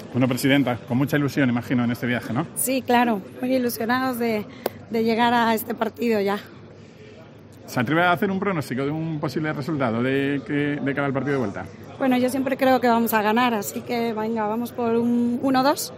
Bueno, presidenta, con mucha ilusión, imagino, en este viaje, ¿no? Sí, claro, muy ilusionados de llegar a este partido ya. ¿Se atreve a hacer un pronóstico de un posible resultado de cara al partido de vuelta? Bueno, yo siempre creo que vamos a ganar, así que venga, vamos por un 1-2.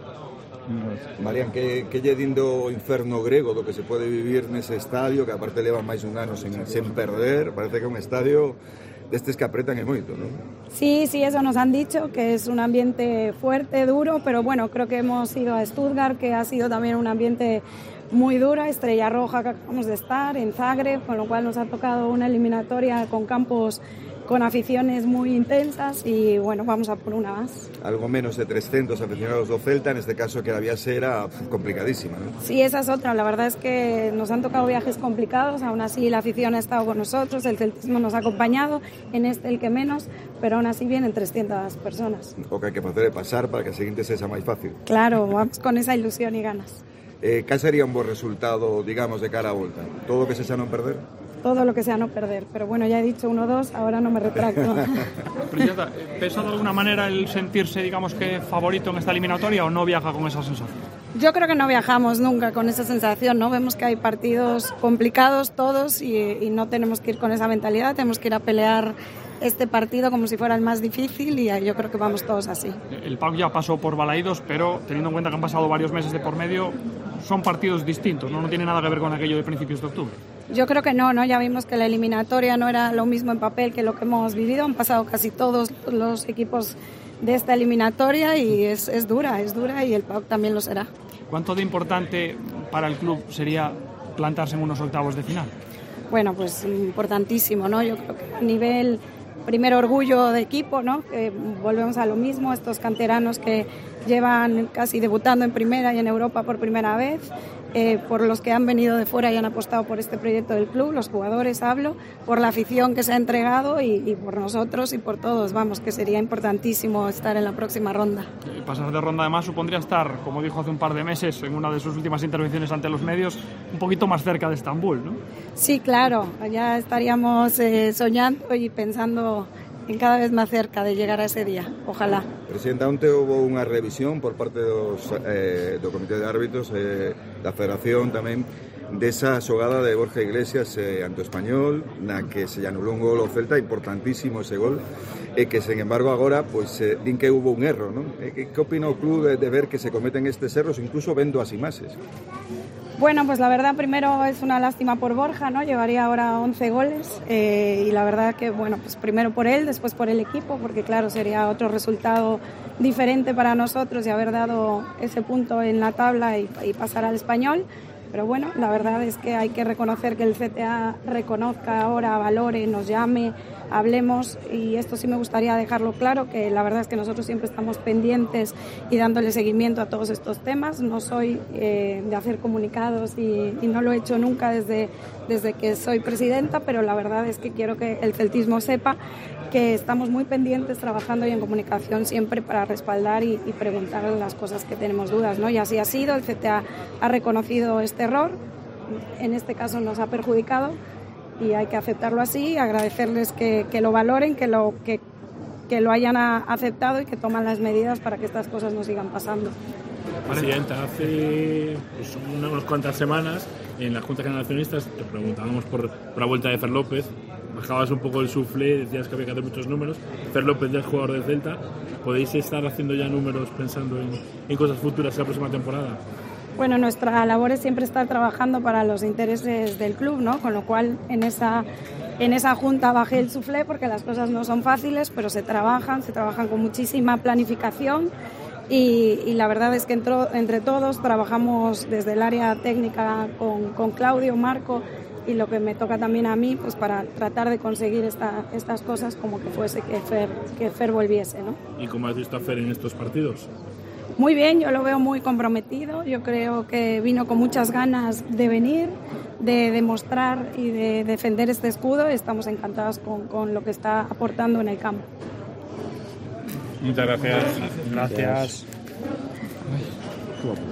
Marian, que lle dindo o inferno grego do que se pode vivir nese estadio, que aparte leva máis un ano sen perder, parece que é un estadio destes que apretan e moito, ¿no? Sí, eso nos han dicho, que es un ambiente fuerte, duro, pero bueno, creo que hemos ido a Stuttgart, que ha sido también un ambiente muy duro, Estrella Roja que acabamos de estar, en Zagreb, con lo cual nos ha tocado una eliminatoria con campos con aficiones muy intensas y bueno, vamos a por una más. Algo menos de 300 aficionados do Celta, en este caso que la viaxe era complicadísima, ¿no? Sí, esa es otra, la verdad es que nos han tocado viajes complicados, aún así la afición ha estado con nosotros, el celtismo nos ha acompañado, en este el que menos, pero aún así vienen 300 personas. O que hai que facer é pasar para que a seguinte sexa máis fácil. Claro, vamos con esa ilusión y ganas. Cal sería un bo resultado, digamos, de cara a volta? Todo o que sexa non perder? Todo lo que sea no perder, pero bueno, ya he dicho 1-2, ahora no me retracto. Presidenta, ¿pesa de alguna manera el sentirse, digamos, que favorito en esta eliminatoria o no viaja con esa sensación? Yo creo que no viajamos nunca con esa sensación, ¿no? Vemos que hay partidos complicados todos y no tenemos que ir con esa mentalidad, tenemos que ir a pelear este partido como si fuera el más difícil y yo creo que vamos todos así. El PAOK ya pasó por Balaídos, pero teniendo en cuenta que han pasado varios meses de por medio, son partidos distintos, ¿no? No tiene nada que ver con aquello de principios de octubre. Yo creo que no, ya vimos que la eliminatoria no era lo mismo en papel que lo que hemos vivido, han pasado casi todos los equipos de esta eliminatoria y es dura y el PAOK también lo será. ¿Cuánto de importante para el club sería plantarse en unos octavos de final? Bueno, pues importantísimo, ¿no? Yo creo que a nivel, primer orgullo de equipo, ¿no? Volvemos a lo mismo, estos canteranos que llevan casi debutando en primera y en Europa por primera vez, por los que han venido de fuera y han apostado por este proyecto del club, los jugadores hablo, por la afición que se ha entregado y por nosotros y por todos, vamos, que sería importantísimo estar en la próxima ronda. Pasar de ronda además supondría estar, como dijo hace un par de meses en una de sus últimas intervenciones ante los medios, un poquito más cerca de Estambul, ¿no? Sí, claro, ya estaríamos soñando y pensando en cada vez más cerca de llegar a ese día, ojalá. Presidenta, onte houve unha revisión por parte do Comité de Árbitros, da Federación tamén, desa xogada de Borja Iglesias ante o Español, na que se anulou un gol ao Celta, importantísimo ese gol, e que, sen embargo, agora, pois, din que hubo un erro, non? Que opina o club de ver que se cometen estes erros, incluso vendo as imaxes? Bueno, pues la verdad primero es una lástima por Borja, ¿no? Llevaría ahora 11 goles y la verdad que, bueno, pues primero por él, después por el equipo, porque claro, sería otro resultado diferente para nosotros y haber dado ese punto en la tabla y pasar al Español. Pero bueno, la verdad es que hay que reconocer que el CTA reconozca ahora, valore, nos llame, hablemos y esto sí me gustaría dejarlo claro, que la verdad es que nosotros siempre estamos pendientes y dándole seguimiento a todos estos temas. No soy de hacer comunicados y no lo he hecho nunca desde que soy presidenta, pero la verdad es que quiero que el celtismo sepa que estamos muy pendientes, trabajando y en comunicación siempre para respaldar y preguntar las cosas que tenemos dudas, ¿no? Y así ha sido, el CTA ha reconocido este error, en este caso nos ha perjudicado y hay que aceptarlo así, agradecerles que lo valoren, que lo hayan aceptado y que toman las medidas para que estas cosas no sigan pasando. Presidenta, hace unas cuantas semanas en la Junta General de Accionistas te preguntábamos por la vuelta de Fer López, bajabas un poco el suflé, decías que había que hacer muchos números. Fer López ya es jugador del Celta, ¿podéis estar haciendo ya números pensando en cosas futuras la próxima temporada? Bueno, nuestra labor es siempre estar trabajando para los intereses del club, ¿no? Con lo cual en esa junta bajé el suflé porque las cosas no son fáciles, pero se trabajan con muchísima planificación y la verdad es que entre todos trabajamos desde el área técnica con Claudio, Marco y lo que me toca también a mí, pues para tratar de conseguir estas cosas como que fuese que Fer volviese, ¿no? ¿Y cómo has visto a Fer en estos partidos? Muy bien, yo lo veo muy comprometido, yo creo que vino con muchas ganas de venir, de demostrar y de defender este escudo y estamos encantados con lo que está aportando en el campo. Muchas gracias. Gracias.